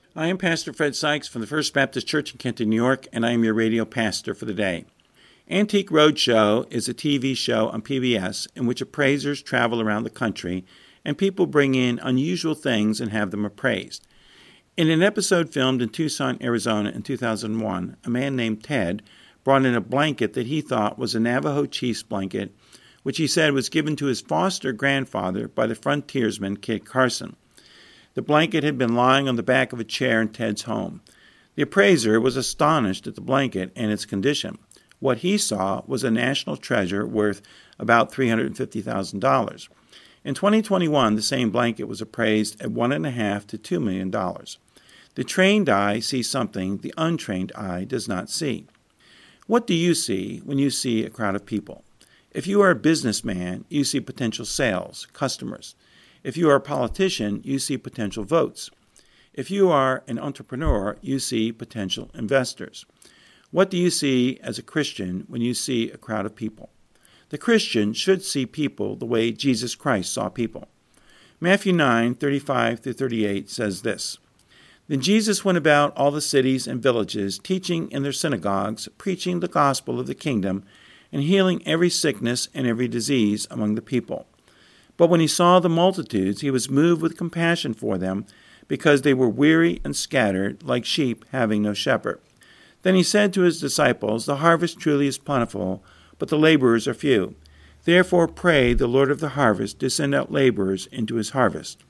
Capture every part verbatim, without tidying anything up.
I am Pastor Fred Sykes from the First Baptist Church in Kenton, New York, and I am your radio pastor for the day. Antique Roadshow is a T V show on P B S in which appraisers travel around the country and people bring in unusual things and have them appraised. In an episode filmed in Tucson, Arizona in two thousand one, a man named Ted brought in a blanket that he thought was a Navajo Chief's blanket, which he said was given to his foster grandfather by the frontiersman Kit Carson. The blanket had been lying on the back of a chair in Ted's home. The appraiser was astonished at the blanket and its condition. What he saw was a national treasure worth about three hundred fifty thousand dollars. In twenty twenty-one, the same blanket was appraised at one point five to two million dollars. The trained eye sees something the untrained eye does not see. What do you see when you see a crowd of people? If you are a businessman, you see potential sales, customers. If you are a politician, you see potential votes. If you are an entrepreneur, you see potential investors. What do you see as a Christian when you see a crowd of people? The Christian should see people the way Jesus Christ saw people. Matthew nine, thirty-five through thirty-eight says this, "Then Jesus went about all the cities and villages, teaching in their synagogues, preaching the gospel of the kingdom, and healing every sickness and every disease among the people. But when he saw the multitudes, he was moved with compassion for them, because they were weary and scattered, like sheep having no shepherd. Then he said to his disciples, The harvest truly is plentiful, but the laborers are few. Therefore pray the Lord of the harvest to send out laborers into his harvest."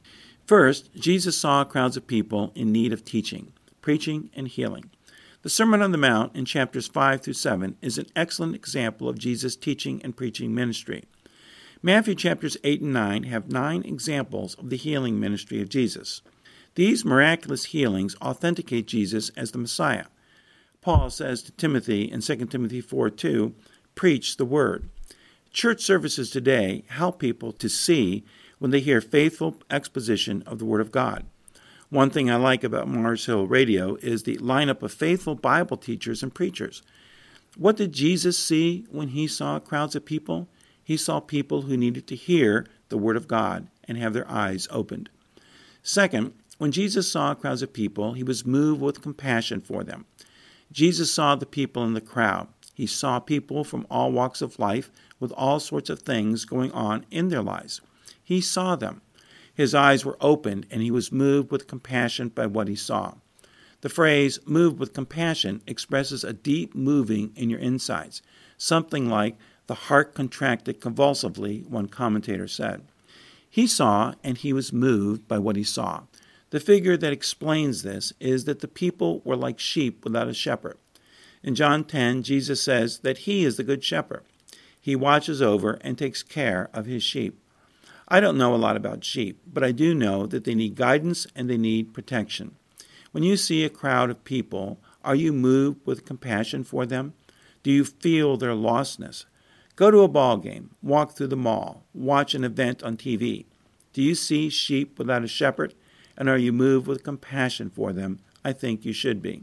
First, Jesus saw crowds of people in need of teaching, preaching, and healing. The Sermon on the Mount in chapters five through seven is an excellent example of Jesus' teaching and preaching ministry. Matthew chapters eight and nine have nine examples of the healing ministry of Jesus. These miraculous healings authenticate Jesus as the Messiah. Paul says to Timothy in Second Timothy four two, "Preach the word." Church services today help people to see when they hear faithful exposition of the Word of God. One thing I like about Mars Hill Radio is the lineup of faithful Bible teachers and preachers. What did Jesus see when he saw crowds of people? He saw people who needed to hear the Word of God and have their eyes opened. Second, when Jesus saw crowds of people, he was moved with compassion for them. Jesus saw the people in the crowd. He saw people from all walks of life with all sorts of things going on in their lives. He saw them. His eyes were opened, and he was moved with compassion by what he saw. The phrase, moved with compassion, expresses a deep moving in your insides, something like the heart contracted convulsively, one commentator said. He saw, and he was moved by what he saw. The figure that explains this is that the people were like sheep without a shepherd. In John ten, Jesus says that he is the good shepherd. He watches over and takes care of his sheep. I don't know a lot about sheep, but I do know that they need guidance and they need protection. When you see a crowd of people, are you moved with compassion for them? Do you feel their lostness? Go to a ball game, walk through the mall, watch an event on T V. Do you see sheep without a shepherd? And are you moved with compassion for them? I think you should be.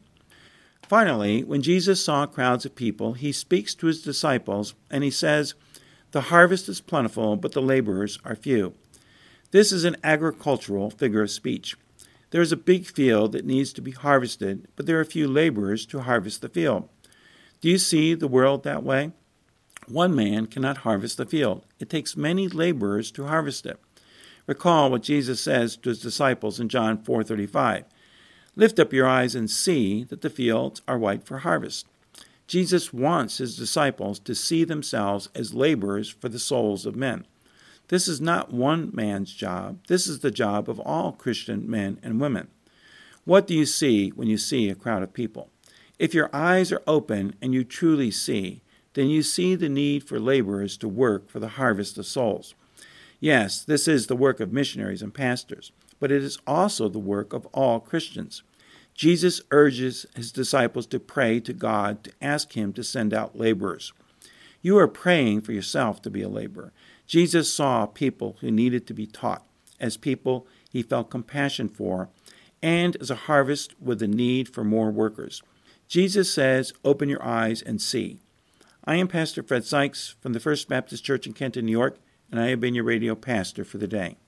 Finally, when Jesus saw crowds of people, he speaks to his disciples and he says, "The harvest is plentiful, but the laborers are few." This is an agricultural figure of speech. There is a big field that needs to be harvested, but there are few laborers to harvest the field. Do you see the world that way? One man cannot harvest the field. It takes many laborers to harvest it. Recall what Jesus says to his disciples in John four thirty-five. "Lift up your eyes and see that the fields are white for harvest." Jesus wants his disciples to see themselves as laborers for the souls of men. This is not one man's job. This is the job of all Christian men and women. What do you see when you see a crowd of people? If your eyes are open and you truly see, then you see the need for laborers to work for the harvest of souls. Yes, this is the work of missionaries and pastors, but it is also the work of all Christians. Jesus urges his disciples to pray to God to ask him to send out laborers. You are praying for yourself to be a laborer. Jesus saw people who needed to be taught, as people he felt compassion for, and as a harvest with a need for more workers. Jesus says, "Open your eyes and see." I am Pastor Fred Sykes from the First Baptist Church in Kenton, New York, and I have been your radio pastor for the day.